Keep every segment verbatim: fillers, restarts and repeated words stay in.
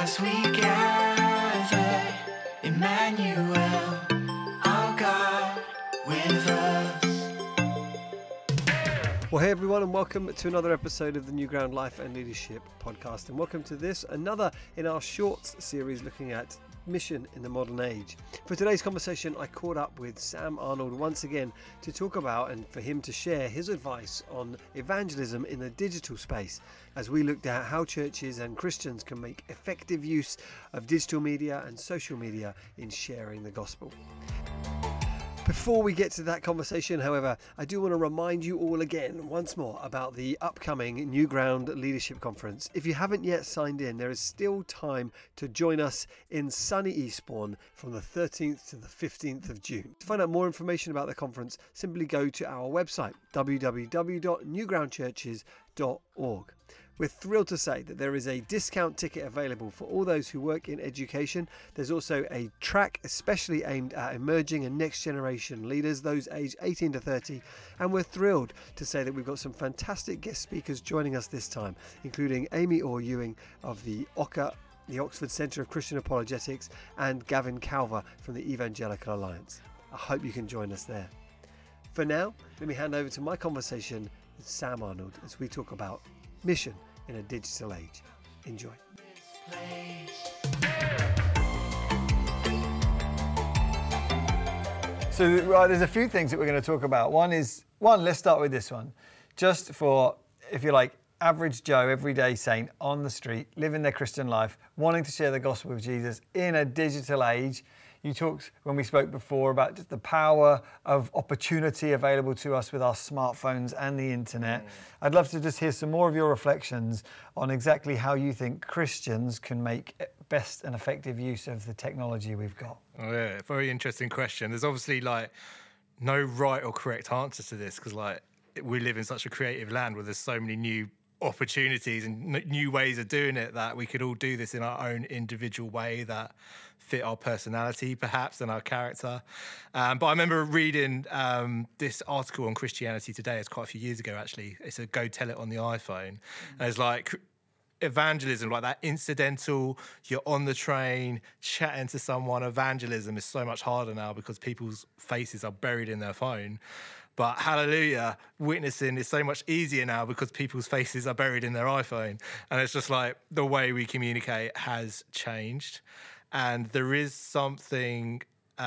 As we gather, Emmanuel, our God with us. Well, hey everyone, and welcome to another episode of the New Ground Life and Leadership podcast. And welcome to this, another in our shorts series looking at mission in the modern age. For today's conversation, I caught up with Sam Arnold once again to talk about and for him to share his advice on evangelism in the digital space, as we looked at how churches and Christians can make effective use of digital media and social media in sharing the gospel. Before we get to that conversation, however, I do want to remind you all again, once more, about the upcoming New Ground Leadership Conference. If you haven't yet signed in, there is still time to join us in sunny Eastbourne from the thirteenth to the fifteenth of June. To find out more information about the conference, simply go to our website, w w w dot new ground churches dot org. We're thrilled to say that there is a discount ticket available for all those who work in education. There's also a track especially aimed at emerging and next generation leaders, those aged eighteen to thirty. And we're thrilled to say that we've got some fantastic guest speakers joining us this time, including Amy Orr-Ewing of the O C A, the Oxford Centre of Christian Apologetics, and Gavin Calver from the Evangelical Alliance. I hope you can join us there. For now, let me hand over to my conversation with Sam Arnold as we talk about mission in a digital age. Enjoy. So right, there's a few things that we're going to talk about. One is, one, let's start with this one. Just for, if you like, average Joe, everyday saint on the street, living their Christian life, wanting to share the gospel of Jesus in a digital age. You talked, when we spoke before, about just the power of opportunity available to us with our smartphones and the internet. Mm. I'd love to just hear some more of your reflections on exactly how you think Christians can make best and effective use of the technology we've got. Oh yeah, very interesting question. There's obviously like no right or correct answer to this, because like we live in such a creative land where there's so many new opportunities and n- new ways of doing it, that we could all do this in our own individual way that fit our personality perhaps and our character. Um, but I remember reading um, this article on Christianity Today. It's quite a few years ago actually. It's a Go Tell It on the iPhone. Mm-hmm. And it's like evangelism, like that incidental, you're on the train chatting to someone. Evangelism is so much harder now because people's faces are buried in their phone. But hallelujah, witnessing is so much easier now because people's faces are buried in their iPhone. And it's just like the way we communicate has changed. And there is something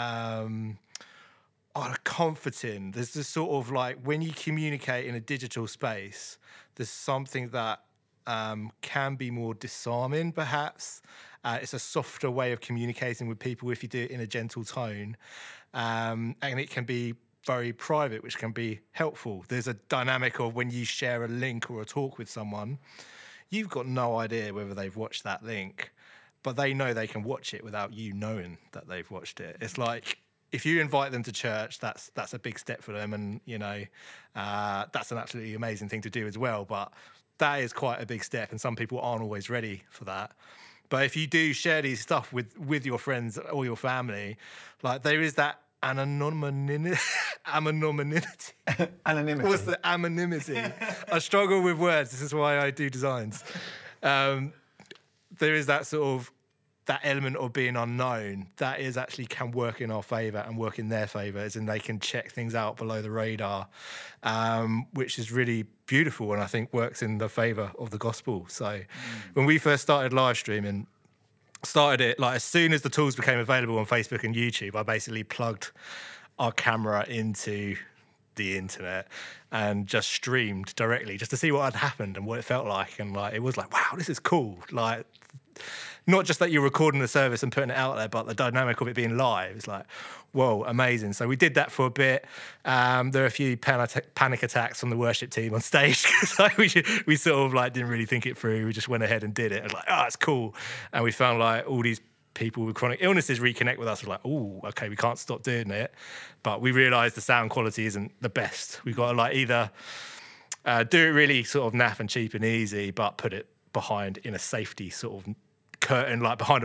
um, oh, comforting. There's this sort of like, when you communicate in a digital space, there's something that um, can be more disarming, perhaps. Uh, it's a softer way of communicating with people if you do it in a gentle tone. Um, and it can be very private, which can be helpful. There's a dynamic of when you share a link or a talk with someone, you've got no idea whether they've watched that link, but they know they can watch it without you knowing that they've watched it. It's like, if you invite them to church, that's that's a big step for them, and you know uh, that's an absolutely amazing thing to do as well. But that is quite a big step, and some people aren't always ready for that. But if you do share these stuff with with your friends or your family, like there is that anonymity. anonymity. Anonymity. What's the anonymity? I struggle with words. This is why I do designs. Um, there is that sort of that element of being unknown that is actually can work in our favour and work in their favour, as in they can check things out below the radar, um, which is really beautiful and I think works in the favour of the gospel. So mm. when we first started live streaming, started it like as soon as the tools became available on Facebook and YouTube, I basically plugged our camera into the internet and just streamed directly just to see what had happened and what it felt like. And like it was like, wow, this is cool. Like not just that you're recording the service and putting it out there, but the dynamic of it being live is like, whoa, amazing. So we did that for a bit. Um, there are a few panic, panic attacks from the worship team on stage because like, we, we sort of like didn't really think it through. We just went ahead and did it. And like, oh, it's cool. And we found like all these people with chronic illnesses reconnect with us. We're like, oh, okay, we can't stop doing it. But we realised the sound quality isn't the best. We've got to like either uh, do it really sort of naff and cheap and easy, but put it behind in a safety sort of curtain, like behind a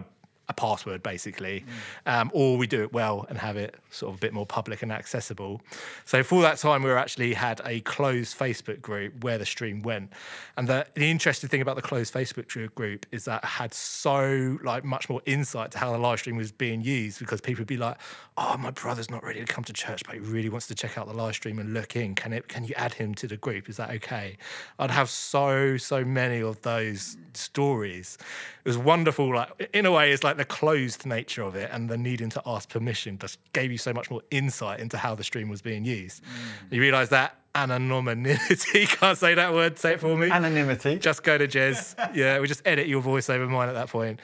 a password basically, mm. um, or we do it well and have it sort of a bit more public and accessible. So for that time, we were actually had a closed Facebook group where the stream went, and the, the interesting thing about the closed Facebook group is that it had so like much more insight to how the live stream was being used, because people would be like, "Oh, my brother's not ready to come to church, but he really wants to check out the live stream and look in. Can it? Can you add him to the group? Is that okay?" I'd have so so many of those stories. It was wonderful. Like in a way, it's like the closed nature of it and the needing to ask permission just gave you so much more insight into how the stream was being used. Mm. You realise that anonymity, can't say that word, say it for me. Anonymity. Just go to Jez. Yeah, we just edit your voice over mine at that point.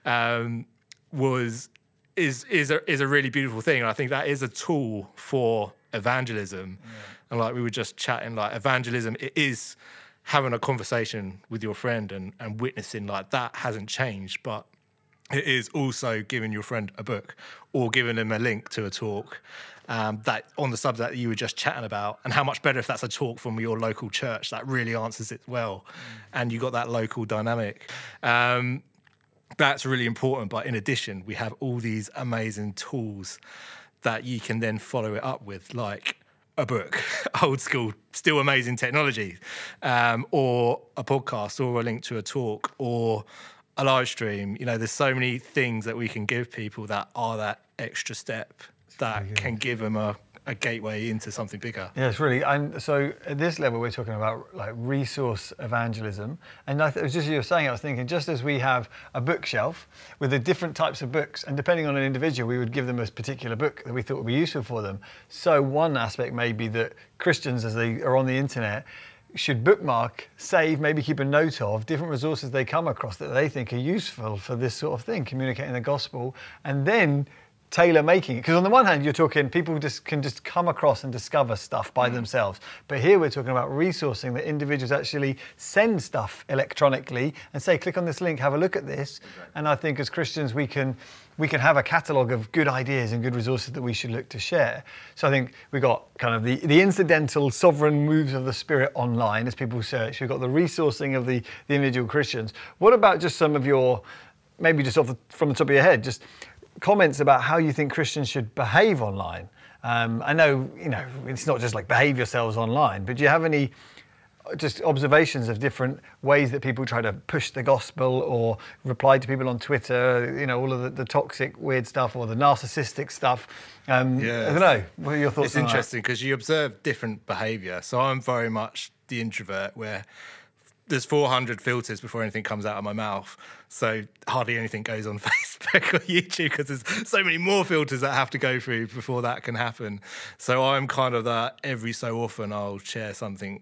Um, was is is a, is a really beautiful thing. And I think that is a tool for evangelism. Yeah. And like we were just chatting, like evangelism, it is having a conversation with your friend and, and witnessing, like that hasn't changed, but it is also giving your friend a book or giving them a link to a talk um, that on the subject that you were just chatting about. And how much better if that's a talk from your local church that really answers it well, mm. and you got that local dynamic. Um, that's really important. But in addition, we have all these amazing tools that you can then follow it up with, like a book, old school, still amazing technology, um, or a podcast, or a link to a talk, or a live stream. You know, there's so many things that we can give people that are that extra step that can give them a, a gateway into something bigger. Yeah, it's really, and so at this level, we're talking about like resource evangelism. And I th- it was just you were saying, I was thinking, just as we have a bookshelf with the different types of books, and depending on an individual, we would give them a particular book that we thought would be useful for them. So one aspect may be that Christians, as they are on the internet, should bookmark, save, maybe keep a note of different resources they come across that they think are useful for this sort of thing, communicating the gospel, and then tailor making it. Because on the one hand, you're talking people just can just come across and discover stuff by mm. themselves. But here we're talking about resourcing that individuals actually send stuff electronically and say, click on this link, have a look at this. Exactly. And I think as Christians, we can we can have a catalogue of good ideas and good resources that we should look to share. So I think we've got kind of the, the incidental sovereign moves of the Spirit online as people search. We've got the resourcing of the, the individual Christians. What about just some of your, maybe just off the, from the top of your head, just comments about how you think Christians should behave online? Um, I know, you know, it's not just like behave yourselves online, but do you have any just observations of different ways that people try to push the gospel or reply to people on Twitter, you know, all of the, the toxic, weird stuff or the narcissistic stuff? Um, yeah. I don't know. What are your thoughts it's on that? It's interesting because you observe different behaviour. So I'm very much the introvert where there's four hundred filters before anything comes out of my mouth. So hardly anything goes on Facebook or YouTube because there's so many more filters that have to go through before that can happen. So I'm kind of that every so often I'll share something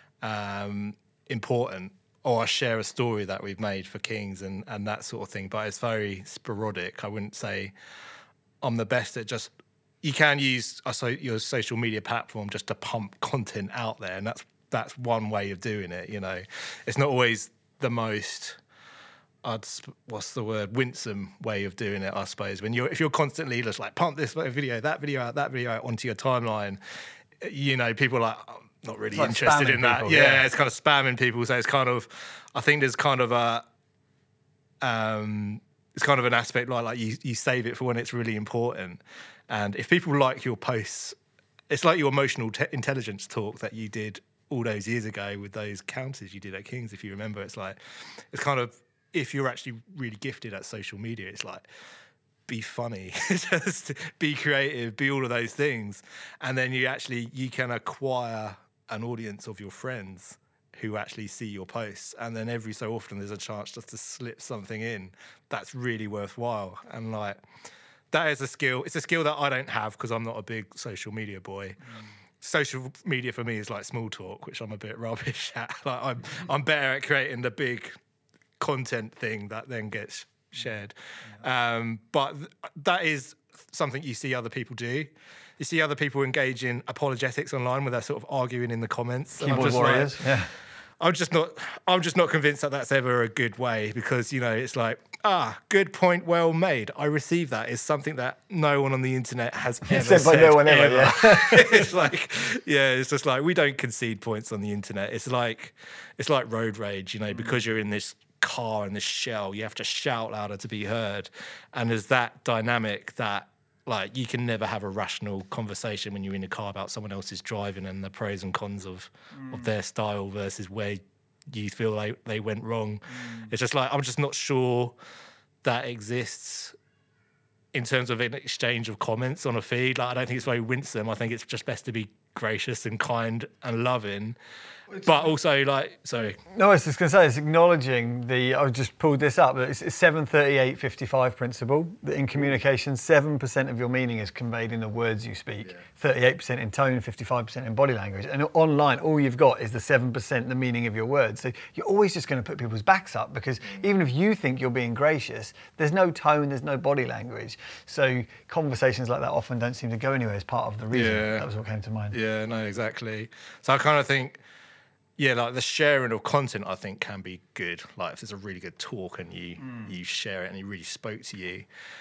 um, important, or I share a story that we've made for Kings and, and that sort of thing. But it's very sporadic. I wouldn't say I'm the best at just, you can use uh, so your social media platform just to pump content out there. And that's that's one way of doing it, you know. It's not always the most, I'd, what's the word, winsome way of doing it, I suppose. When you're, if you're constantly just like pump this video, that video out, that video out onto your timeline, you know, people are like, oh, not really like interested in that. People, yeah, yeah, it's kind of spamming people. So it's kind of, I think there's kind of a, um, it's kind of an aspect like like you, you save it for when it's really important. And if people like your posts, it's like your emotional te- intelligence talk that you did all those years ago with those counters you did at Kings, if you remember. It's like, it's kind of, if you're actually really gifted at social media, it's like, be funny, just be creative, be all of those things. And then you actually, you can acquire an audience of your friends who actually see your posts. And then every so often there's a chance just to slip something in that's really worthwhile. And like, that is a skill. It's a skill that I don't have because I'm not a big social media boy. Mm. Social media for me is like small talk, which I'm a bit rubbish at. Like I'm, I'm better at creating the big content thing that then gets shared. Yeah. Um, but th- that is something you see other people do. You see other people engage in apologetics online where they're sort of arguing in the comments. Keyboard warriors. Like, yeah. I'm just not. I'm just not convinced that that's ever a good way because you know it's like ah, good point, well made. I receive that is something that no one on the internet has ever said. Said by no one ever. Yeah. It's like yeah, it's just like we don't concede points on the internet. It's like it's like road rage, you know, because you're in this car and this shell, you have to shout louder to be heard. And there's that dynamic that, like, you can never have a rational conversation when you're in a car about someone else's driving and the pros and cons of, mm. of their style versus where you feel they, they went wrong. Mm. It's just like, I'm just not sure that exists in terms of an exchange of comments on a feed. Like, I don't think it's very winsome. I think it's just best to be gracious and kind and loving. But also, like, sorry. No, I was just going to say, it's acknowledging the, I've just pulled this up, it's a seven thirty-eight fifty-five principle, that in communication, seven percent of your meaning is conveyed in the words you speak, yeah. thirty-eight percent in tone, fifty-five percent in body language. And online, all you've got is the seven percent, the meaning of your words. So you're always just going to put people's backs up, because even if you think you're being gracious, there's no tone, there's no body language. So conversations like that often don't seem to go anywhere as part of the reason. Yeah. That was what came to mind. Yeah, no, exactly. So I kind of think, yeah, like the sharing of content, I think, can be good. Like if there's a really good talk and you mm. you share it and it really spoke to you,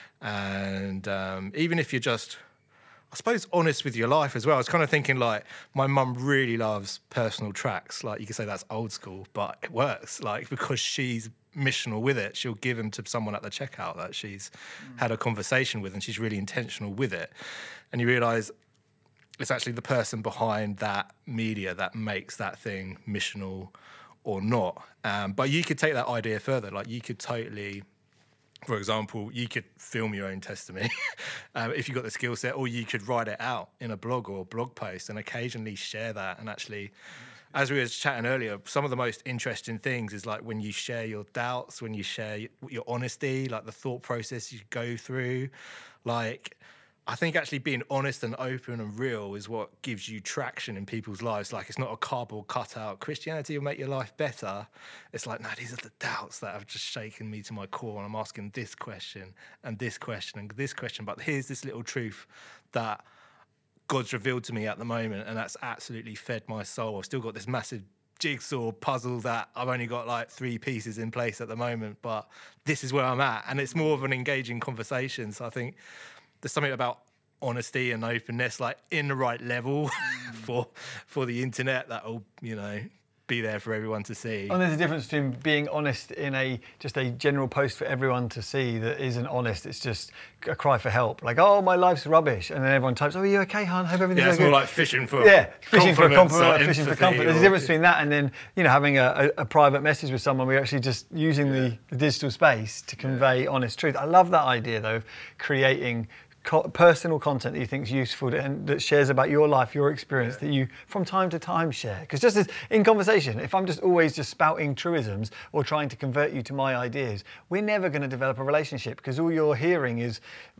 and um, even if you're just, I suppose, honest with your life as well. I was kind of thinking, like, my mum really loves personal tracks. Like, you could say that's old school, but it works. Like, because she's missional with it, she'll give them to someone at the checkout that she's mm. had a conversation with, and she's really intentional with it. And you realise it's actually the person behind that media that makes that thing missional or not. Um, but you could take that idea further. Like, you could totally, for example, you could film your own testimony um, if you got the skill set, or you could write it out in a blog or a blog post and occasionally share that. And actually, as we were chatting earlier, some of the most interesting things is like when you share your doubts, when you share your honesty, like the thought process you go through. Like, I think actually being honest and open and real is what gives you traction in people's lives. Like, it's not a cardboard cutout. Christianity will make your life better. It's like, no, these are the doubts that have just shaken me to my core, and I'm asking this question and this question and this question. But here's this little truth that God's revealed to me at the moment, and that's absolutely fed my soul. I've still got this massive jigsaw puzzle that I've only got like three pieces in place at the moment, but this is where I'm at. And it's more of an engaging conversation. So I think there's something about honesty and openness, like in the right level for for the internet, that'll, you know, be there for everyone to see. And there's a difference between being honest in a just a general post for everyone to see that isn't honest. It's just a cry for help, like, oh, my life's rubbish, and then everyone types, oh, are you okay, hon? Hope everything's yeah, it's okay. more like fishing for yeah, fishing for a compliment, or fishing for comfort. There's a difference between that and then, you know, having a, a, a private message with someone. We're actually just using yeah. the, the digital space to convey yeah. honest truth. I love that idea though, of creating Co- personal content that you think is useful to, and that shares about your life, your experience, yeah. that you from time to time share. Because just as in conversation, if I'm just always just spouting truisms or trying to convert you to my ideas, we're never going to develop a relationship, because all you're hearing is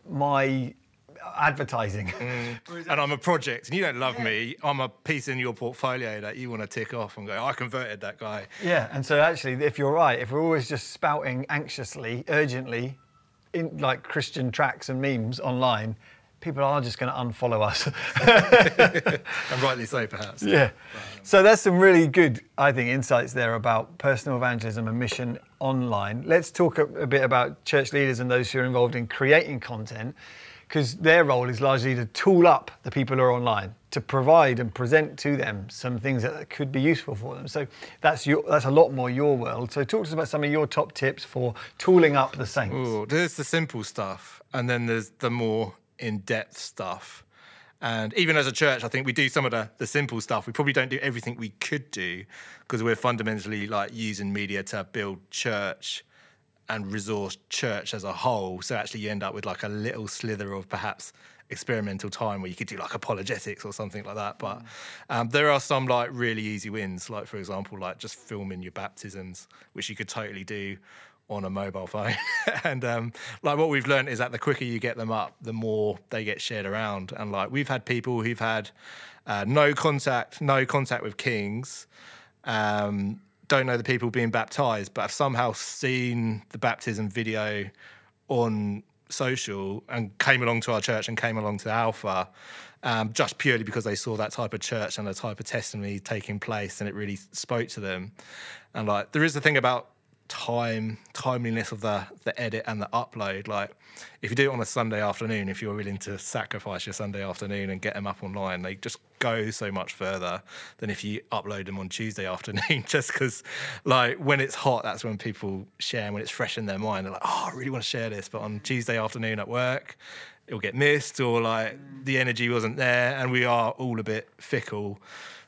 my advertising. Mm. And I'm a project, and you don't love yeah. me. I'm a piece in your portfolio that you want to tick off and go, I converted that guy. Yeah, and so actually, if you're right, if we're always just spouting anxiously, urgently, in like Christian tracks and memes online, people are just going to unfollow us. And rightly so, perhaps. Yeah. So there's some really good, I think, insights there about personal evangelism and mission online. Let's talk a, a bit about church leaders and those who are involved in creating content, because their role is largely to tool up the people who are online, to provide and present to them some things that could be useful for them. So that's your, that's a lot more your world. So talk to us about some of your top tips for tooling up the saints. Ooh, there's the simple stuff, and then there's the more in-depth stuff. And even as a church, I think we do some of the, the simple stuff. We probably don't do everything we could do, because we're fundamentally like using media to build church and resource church as a whole. So actually you end up with like a little slither of perhaps experimental time where you could do like apologetics or something like that. But um, there are some like really easy wins, like for example, like just filming your baptisms, which you could totally do on a mobile phone. And um, like what we've learned is that the quicker you get them up, the more they get shared around. And like we've had people who've had uh, no contact, no contact with Kings, um, don't know the people being baptized, but have somehow seen the baptism video on social and came along to our church and came along to Alpha, um, just purely because they saw that type of church and the type of testimony taking place, and it really spoke to them. And like there is the thing about time timeliness of the the edit and the upload. Like if you do it on a Sunday afternoon, if you're willing to sacrifice your Sunday afternoon and get them up online, they just go so much further than if you upload them on Tuesday afternoon. Just because, like, when it's hot, that's when people share, and when it's fresh in their mind, they're like, oh, I really want to share this. But on Tuesday afternoon at work, it'll get missed, or like the energy wasn't there, and we are all a bit fickle.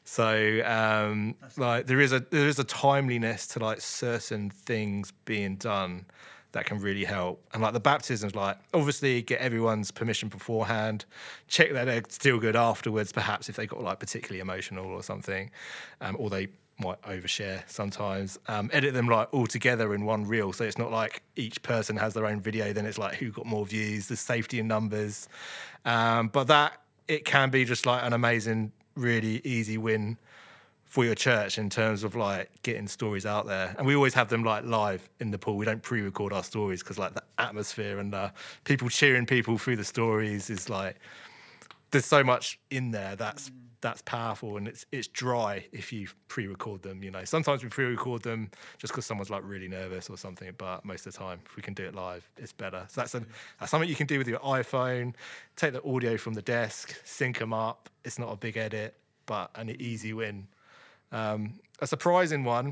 So um, like there is a there is a timeliness to like certain things being done that can really help. And like the baptisms, like obviously get everyone's permission beforehand, check that they're still good afterwards, perhaps if they got like particularly emotional or something, um, or they might overshare sometimes. Um, edit them like all together in one reel, so it's not like each person has their own video, then it's like who got more views, there's safety in numbers. Um, but that, it can be just like an amazing, really easy win for your church in terms of like getting stories out there. And we always have them like live in the pool. We don't pre-record our stories because like the atmosphere and uh, people cheering people through the stories is like, there's so much in there that's that's powerful, and it's it's dry if you pre-record them. You know, sometimes we pre-record them just because someone's like really nervous or something, but most of the time if we can do it live, it's better. So that's, a, that's something you can do with your iPhone. Take the audio from the desk, sync them up. It's not a big edit, but an easy win. Um, a surprising one,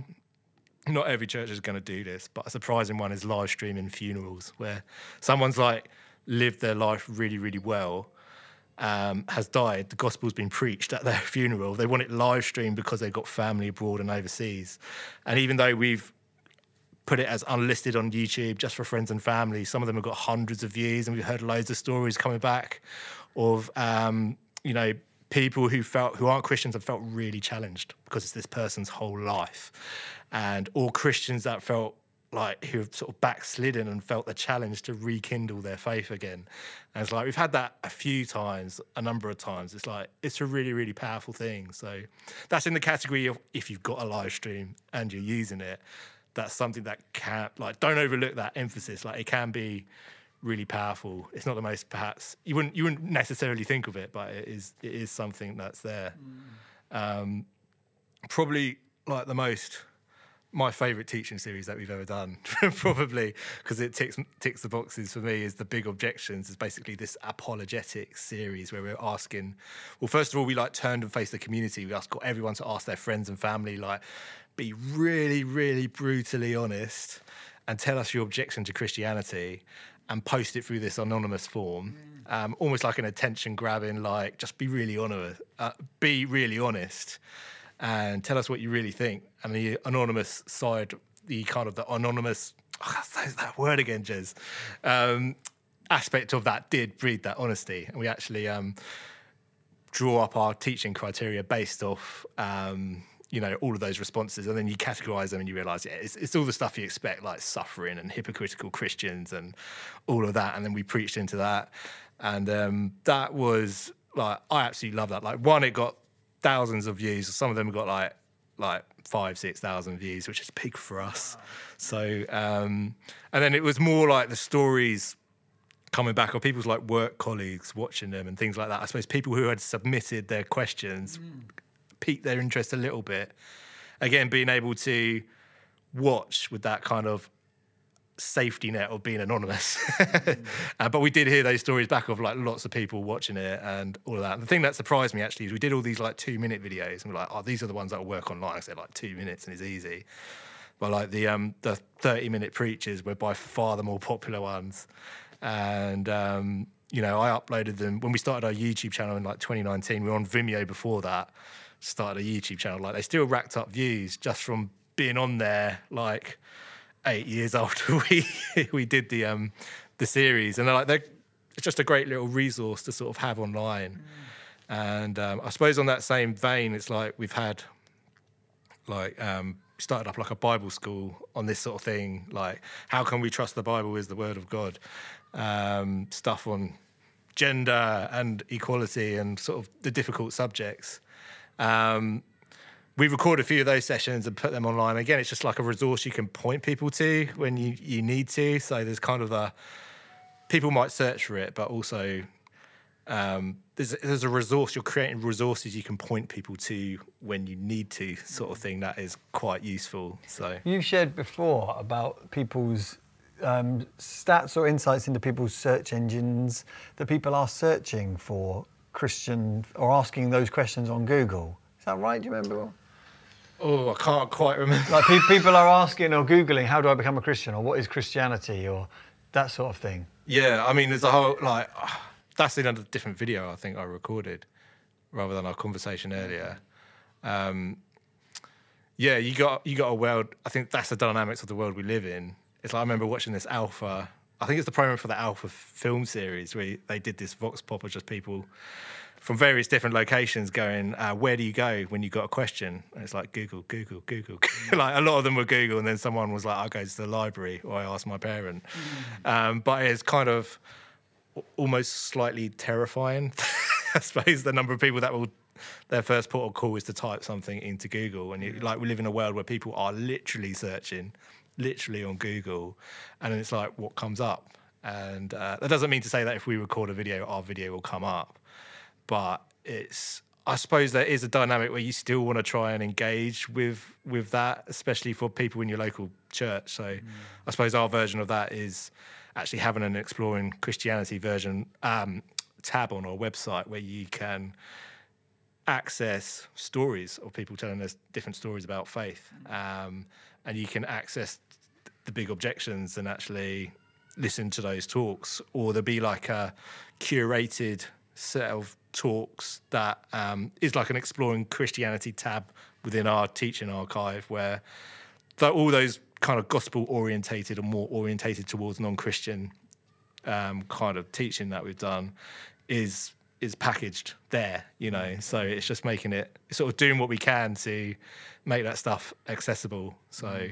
not every church is going to do this, but a surprising one is live streaming funerals, where someone's like lived their life really, really well, um, has died, the gospel's been preached at their funeral. They want it live streamed because they've got family abroad and overseas. And even though we've put it as unlisted on YouTube just for friends and family, some of them have got hundreds of views, and we've heard loads of stories coming back of, um, you know, people who felt who aren't Christians and felt really challenged because it's this person's whole life, and or Christians that felt like who have sort of backslidden and felt the challenge to rekindle their faith again. And it's like we've had that a few times, a number of times. It's like it's a really, really powerful thing. So that's in the category of if you've got a live stream and you're using it, that's something that can like don't overlook that emphasis. Like it can be really powerful. It's not the most perhaps you wouldn't you wouldn't necessarily think of it, but it is it is something that's there. Mm. Um, probably like the most my favourite teaching series that we've ever done, probably because it ticks ticks the boxes for me. Is the Big Objections is basically this apologetic series where we're asking. Well, first of all, we like turned and faced the community. We asked got everyone to ask their friends and family, like, be really, really brutally honest and tell us your objection to Christianity, and post it through this anonymous form, um, almost like an attention grabbing, like just be really honest, uh, be really honest, and tell us what you really think. And the anonymous side, the kind of the anonymous, oh, that's that word again, Jez, um, aspect of that did breed that honesty, and we actually um, draw up our teaching criteria based off. Um, you know, all of those responses, and then you categorize them and you realize, yeah, it's, it's all the stuff you expect, like suffering and hypocritical Christians and all of that. And then we preached into that. And um, that was like, I absolutely love that. Like one, it got thousands of views. Some of them got like, like five, six thousand views, which is big for us. So, um, and then it was more like the stories coming back, or people's like work colleagues watching them and things like that. I suppose people who had submitted their questions mm. piqued their interest a little bit. Again, being able to watch with that kind of safety net of being anonymous. mm. uh, but we did hear those stories back of like lots of people watching it and all of that. And the thing that surprised me actually is we did all these like two minute videos and we're like, oh, these are the ones that will work online. So they're like two minutes and it's easy. But like the um the thirty minute preachers were by far the more popular ones. And um, you know, I uploaded them when we started our YouTube channel in like twenty nineteen. We were on Vimeo before that. Started a YouTube channel. Like they still racked up views just from being on there. Like eight years after we we did the um the series, and they're like they're it's just a great little resource to sort of have online. Mm. And um, I suppose on that same vein, it's like we've had like um. started up like a Bible school on this sort of thing, like how can we trust the Bible is the word of God, um, stuff on gender and equality and sort of the difficult subjects. Um, we record a few of those sessions and put them online. Again, it's just like a resource you can point people to when you, you need to. So there's kind of a, people might search for it, but also um, there's there's a resource. You're creating resources you can point people to when you need to, sort of thing. That is quite useful. So You've shared before about people's um, stats or insights into people's search engines, that people are searching for Christian or asking those questions on Google. Is that right? Do you remember? oh, I can't quite remember. Like pe- people are asking or Googling, how do I become a Christian, or what is Christianity, or that sort of thing. Yeah, I mean, there's a whole like that's in a different video I think I recorded rather than our conversation earlier. Um, yeah, you got you got a world. I think that's the dynamics of the world we live in. It's like I remember watching this Alpha. I think it's the promo for the Alpha film series where they did this vox pop of just people from various different locations going, uh, where do you go when you got a question? And it's like Google, Google, Google. Like a lot of them were Google, and then someone was like, I go to the library, or I ask my parent. Mm. Um, but it's kind of almost slightly terrifying, I suppose, the number of people that will, their first port of call is to type something into Google. And you, like we live in a world where people are literally searching, literally on Google, and then it's like, what comes up? And uh, that doesn't mean to say that if we record a video, our video will come up. But it's, I suppose there is a dynamic where you still want to try and engage with with that, especially for people in your local church. So mm. I suppose our version of that is actually having an Exploring Christianity version um, tab on our website where you can access stories of people telling us different stories about faith. Um, and you can access the big objections and actually listen to those talks, or there'll be like a curated set of talks that um, is like an Exploring Christianity tab within our teaching archive, where the, all those kind of gospel orientated and more orientated towards non-Christian um, kind of teaching that we've done is is packaged there, you know. So it's just making it, sort of doing what we can to make that stuff accessible. So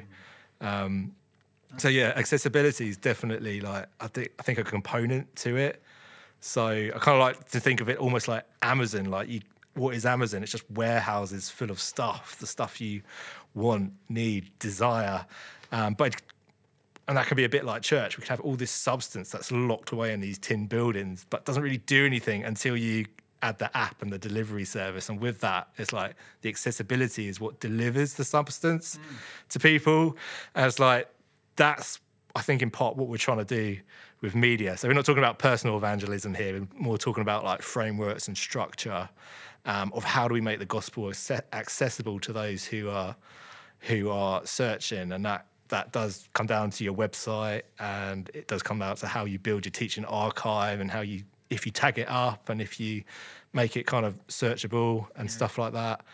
um, so yeah, accessibility is definitely like I think I think a component to it. So I kind of like to think of it almost like Amazon. Like, you, what is Amazon? It's just warehouses full of stuff, the stuff you want, need, desire. Um, but and that can be a bit like church. We can have all this substance that's locked away in these tin buildings, but doesn't really do anything until you add the app and the delivery service. And with that, it's like the accessibility is what delivers the substance mm. to people. And it's like, that's, I think, in part what we're trying to do with media. So we're not talking about personal evangelism here. We're more talking about like frameworks and structure um, of how do we make the gospel accessible to those who are who are searching. And that that does come down to your website, and it does come down to how you build your teaching archive and how you, if you tag it up and if you make it kind of searchable and yeah. stuff like that.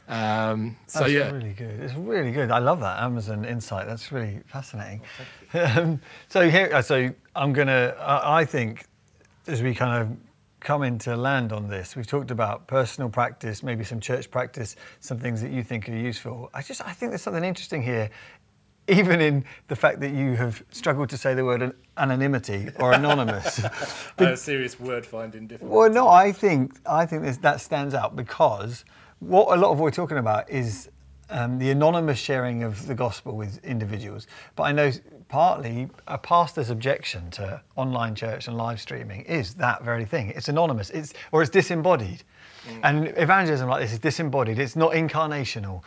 Um, so That's yeah, really good. It's really good. I love that Amazon insight. That's really fascinating. um, so here, so I'm gonna. I, I think as we kind of come into land on this, we've talked about personal practice, maybe some church practice, some things that you think are useful. I just, I think there's something interesting here, even in the fact that you have struggled to say the word anonymity or anonymous. A serious word finding difficulty. Well, no, I think I think this, that stands out because what a lot of what we're talking about is um, the anonymous sharing of the gospel with individuals. But I know partly a pastor's objection to online church and live streaming is that very thing. It's anonymous, it's or it's disembodied. Mm. And evangelism like this is disembodied, it's not incarnational.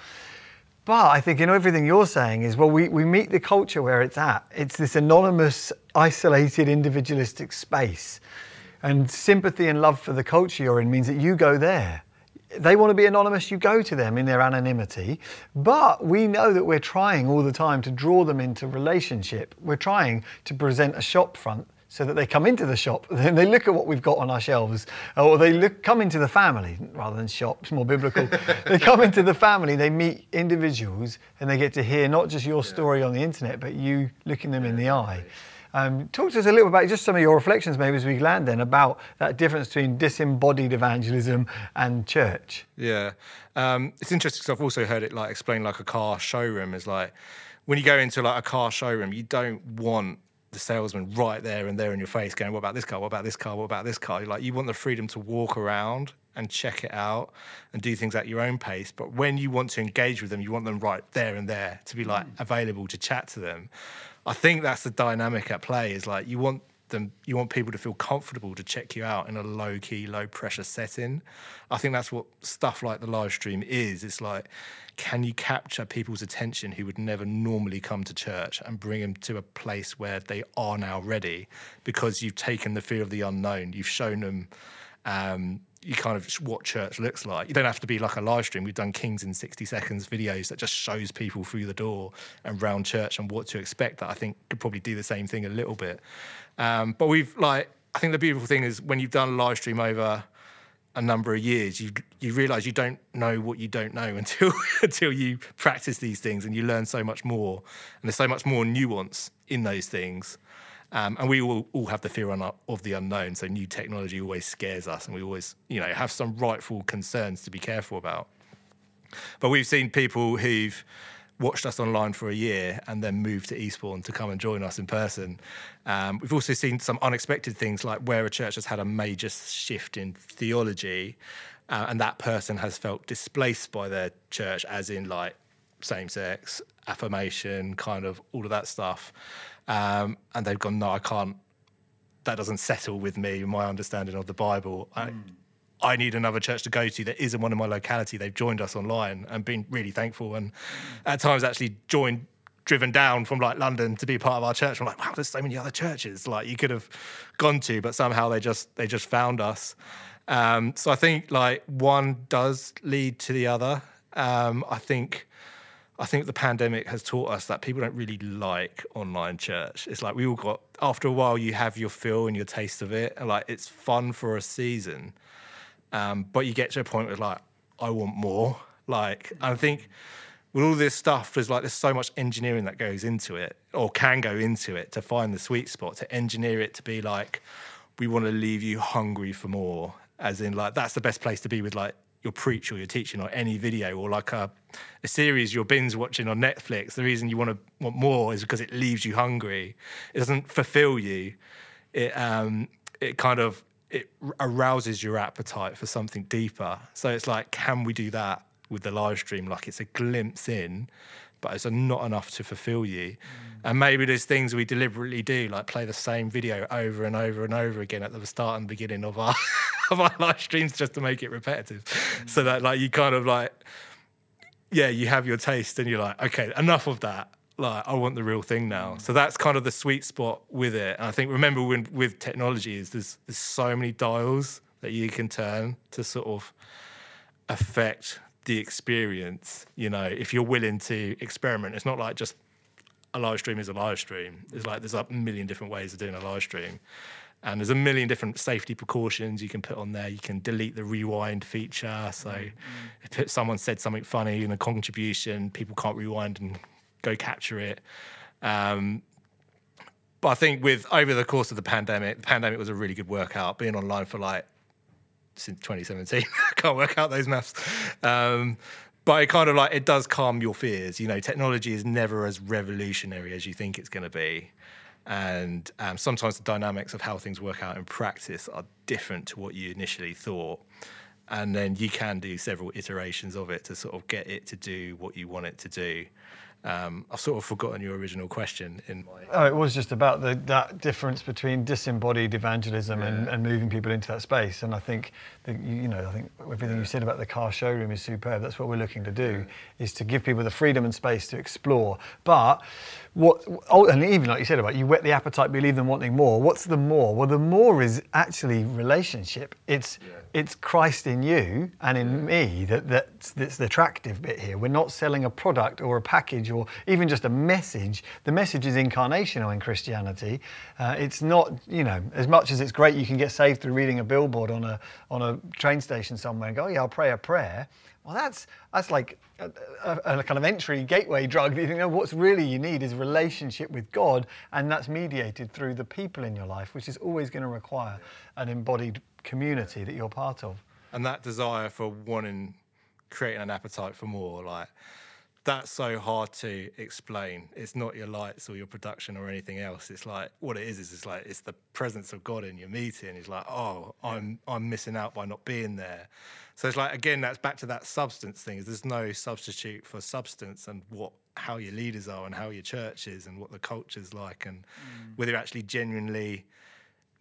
But I think in everything you're saying is, well, we, we meet the culture where it's at. It's this anonymous, isolated, individualistic space. And sympathy and love for the culture you're in means that you go there. They want to be anonymous, you go to them in their anonymity. But we know that we're trying all the time to draw them into relationship. We're trying to present a shop front so that they come into the shop, then they look at what we've got on our shelves, or they look, come into the family, rather than shop, it's more biblical. They come into the family, they meet individuals, and they get to hear not just your story on the internet, but you looking them in the eye. Um, talk to us a little about just some of your reflections, maybe as we land then, about that difference between disembodied evangelism and church. Yeah, um, it's interesting because I've also heard it like explained like a car showroom is like, when you go into like a car showroom, you don't want the salesman right there and there in your face going, what about this car, what about this car, what about this car? Like, you want the freedom to walk around and check it out and do things at your own pace. But when you want to engage with them, you want them right there and there to be like mm. available to chat to them. I think that's the dynamic at play, is like you want them, you want people to feel comfortable to check you out in a low key, low pressure setting. I think that's what stuff like the live stream is. It's like, can you capture people's attention who would never normally come to church and bring them to a place where they are now ready because you've taken the fear of the unknown. You've shown them um, you kind of what church looks like. You don't have to be like a live stream. We've done Kings in sixty seconds videos that just shows people through the door and round church and what to expect, that I think could probably do the same thing a little bit. Um, but we've like, I think the beautiful thing is when you've done a live stream over a number of years, you you realise you don't know what you don't know until until you practice these things, and you learn so much more. And there's so much more nuance in those things. Um, and we all, all have the fear of the unknown, so new technology always scares us, and we always, you know, have some rightful concerns to be careful about. But we've seen people who've watched us online for a year and then moved to Eastbourne to come and join us in person. Um, we've also seen some unexpected things, like where a church has had a major shift in theology, uh, and that person has felt displaced by their church, as in like same-sex, affirmation, kind of all of that stuff. Um, and they've gone, no, I can't, that doesn't settle with me, my understanding of the Bible. I, mm. I need another church to go to that isn't one in my locality. They've joined us online and been really thankful, and at times actually joined, driven down from like London to be part of our church. I'm like, wow, there's so many other churches like you could have gone to, but somehow they just they just found us. Um, so I think like one does lead to the other. Um, I think I think the pandemic has taught us that people don't really like online church. It's like we all got, after a while you have your feel and your taste of it, and like it's fun for a season. Um, but you get to a point where like, I want more. Like, I think with all this stuff, there's like, there's so much engineering that goes into it, or can go into it, to find the sweet spot, to engineer it to be like, we want to leave you hungry for more. As in like, that's the best place to be with like your preach or your teaching or any video, or like a, a series you're binge watching on Netflix. The reason you want to want more is because it leaves you hungry. It doesn't fulfill you. It, um, it kind of, it arouses your appetite for something deeper. So it's like, can we do that with the live stream? Like it's a glimpse in, but it's not enough to fulfill you. Mm. And maybe there's things we deliberately do, like play the same video over and over and over again at the start and beginning of our of our live streams, just to make it repetitive. Mm. So that like you kind of like, yeah, you have your taste and you're like, okay, enough of that. Like, I want the real thing now. So that's kind of the sweet spot with it. And I think, remember, when, with technology, is there's there's so many dials that you can turn to sort of affect the experience. You know, if you're willing to experiment, it's not like just a live stream is a live stream. It's like there's a million different ways of doing a live stream. And there's a million different safety precautions you can put on there. You can delete the rewind feature. So mm-hmm. if someone said something funny in a contribution, people can't rewind and go capture it. Um, but I think with over the course of the pandemic, the pandemic was a really good workout. Being online for like since twenty seventeen, I can't work out those maths. Um, but it kind of like, it does calm your fears. You know, technology is never as revolutionary as you think it's going to be. And um, sometimes the dynamics of how things work out in practice are different to what you initially thought. And then you can do several iterations of it to sort of get it to do what you want it to do. Um, I've sort of forgotten your original question in my... Oh, it was just about the, that difference between disembodied evangelism yeah. and, and moving people into that space. And I think, that, you know, I think everything you said about the car showroom is superb. That's what we're looking to do, is to give people the freedom and space to explore. But what, oh, and even like you said about, you whet the appetite, but you leave them wanting more. What's the more? Well, the more is actually relationship. It's yeah. it's Christ in you and in yeah. me that that's, that's the attractive bit here. We're not selling a product or a package or even just a message. The message is incarnational in Christianity. Uh, it's not, you know, as much as it's great you can get saved through reading a billboard on a on a train station somewhere and go, oh yeah, I'll pray a prayer. Well, that's that's like a, a, a kind of entry gateway drug. You know, what's really you need is a relationship with God, and that's mediated through the people in your life, which is always going to require an embodied community that you're part of. And that desire for wanting, creating an appetite for more, like, that's so hard to explain. It's not your lights or your production or anything else. It's like, what it is is it's like, it's the presence of God in your meeting. It's like, oh, I'm I'm missing out by not being there. So it's like, again, that's back to that substance thing. There's no substitute for substance and what how your leaders are and how your church is and what the culture's like and mm. whether you're actually genuinely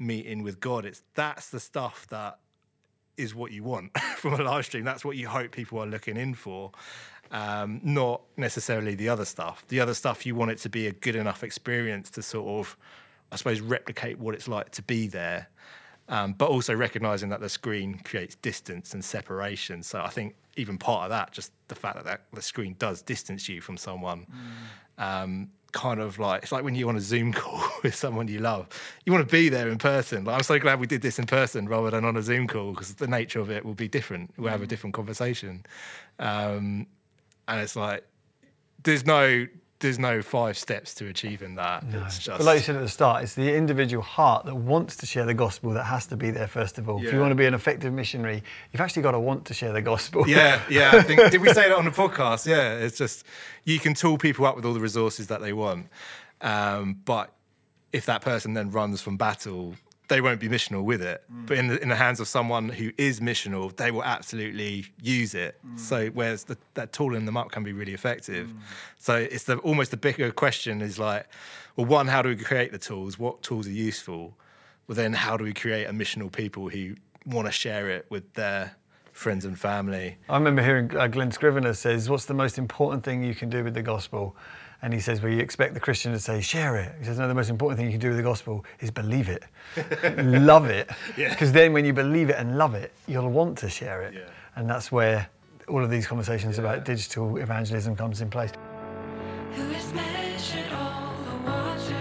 meeting with God. It's that's the stuff that is what you want from a live stream. That's what you hope people are looking in for, um, not necessarily the other stuff. The other stuff, you want it to be a good enough experience to sort of, I suppose, replicate what it's like to be there, um, but also recognising that the screen creates distance and separation. So I think even part of that, just the fact that, that the screen does distance you from someone, mm. um, kind of like, it's like when you're on a Zoom call with someone you love. You want to be there in person. Like, I'm so glad we did this in person rather than on a Zoom call, because the nature of it will be different. We'll have a different conversation. Um, and it's like, there's no... There's no five steps to achieving that. No. It's just... But like you said at the start, it's the individual heart that wants to share the gospel that has to be there first of all. Yeah. If you want to be an effective missionary, you've actually got to want to share the gospel. Yeah, yeah. I think, did we say that on the podcast? Yeah, it's just, you can tool people up with all the resources that they want. Um, but if that person then runs from battle, they won't be missional with it. Mm. But in the, in the hands of someone who is missional, they will absolutely use it. Mm. So whereas the, that tooling them up can be really effective. Mm. So it's the almost the bigger question is like, well, one, how do we create the tools? What tools are useful? Well, then how do we create a missional people who want to share it with their friends and family? I remember hearing uh, Glenn Scrivener says, what's the most important thing you can do with the gospel? And he says, well, you expect the Christian to say, share it. He says, no, the most important thing you can do with the gospel is believe it. Love it. Because yeah. then when you believe it and love it, you'll want to share it. Yeah. And that's where all of these conversations yeah. about digital evangelism comes in place. Who has measured all the waters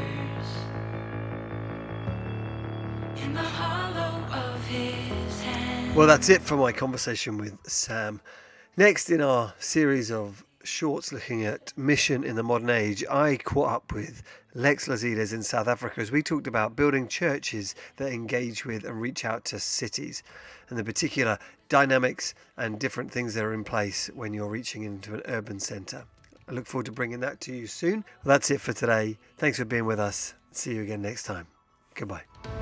in the hollow of his hand? Well, that's it for my conversation with Sam. Next in our series of shorts looking at mission in the modern age, I caught up with Lex Lazides in South Africa as we talked about building churches that engage with and reach out to cities, and the particular dynamics and different things that are in place when you're reaching into an urban centre. I look forward to bringing that to you soon. Well, that's it for today. Thanks for being with us. See you again next time. Goodbye.